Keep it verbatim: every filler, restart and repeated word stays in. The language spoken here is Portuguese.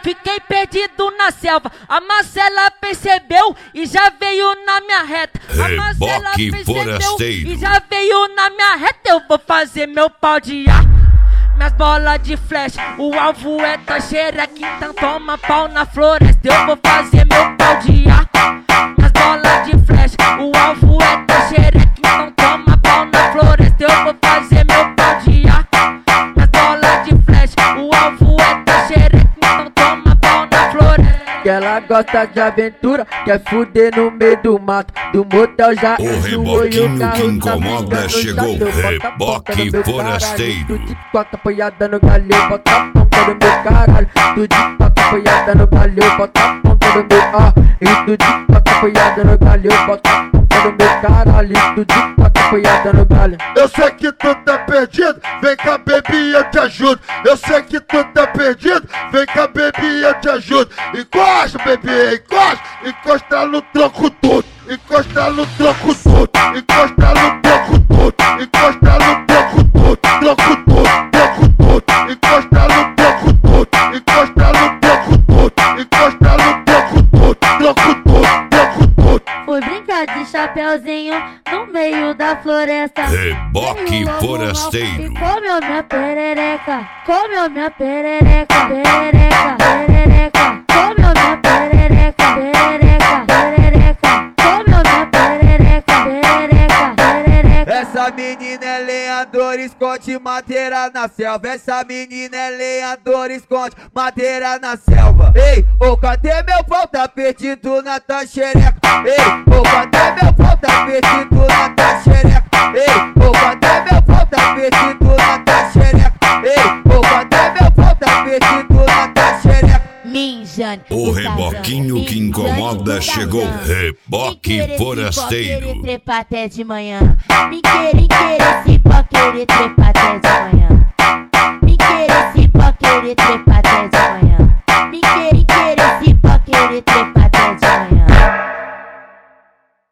fiquei perdido na selva. A Marcela percebeu e já veio na minha reta. A Marcela percebeu e já veio na minha reta. Eu vou fazer meu pau de ar, minhas bolas de flecha. O alvo é tua xereca, então toma pau na floresta. Eu vou fazer meu pau de ar, minhas bolas de flecha. O alvo é tua xereca, então toma pau na floresta. Eu vou fazer meu pau de ar, minhas bolas de flecha. O alvo é tua xereca, então toma pau na floresta. Que ela gosta de aventura, quer fuder no meio do mato. Do motel já o reboquinho que incomoda chegou. Reboque forasteiro. Tu de quatro apoiada no galho, bota a ponta no meu caralho. Tu de quatro apoiada no galho, bota a ponta no meu ah. E tu de quatro apoiada no galho, bota a ponta no meu caralho. E tu de quatro apoiada no galho. Eu sei que tu tá perdido, vem cá baby eu te ajudo. Eu sei que tu tá perdido, vem cá baby eu te ajudo. Encosta baby, encosta, encosta no tronco todo. Encosta no tronco todo, encosta no tronco todo, encosta no tronco todo, tronco todo, tronco todo, encosta no tronco todo, encosta no tronco todo, encosta no tronco todo, tronco todo, tronco todo. Fui brincar de chapeuzinho no meio da floresta. Reboque forasteiro. E comeu minha perereca, comeu minha perereca, perereca, perereca, comeu minha perereca, perereca, perereca. Essa menina é lenhador, esconde madeira na selva. Essa menina é lenhador, esconde madeira na selva. Ei, ô, oh, cadê meu pau? Tá perdido na tua xereca. Ei, ô, oh, cadê meu pau? Tá perdido na tua xereca. Ei, ô, oh, cadê meu pau? Tá perdido na tua xereca. Ei, ô, oh, cadê meu pau? Tá perdido na tua xereca. O reboquinho que incomoda chegou. Reboque forasteiro. Me querer trepar até de manhã. Me querer querer se pode querer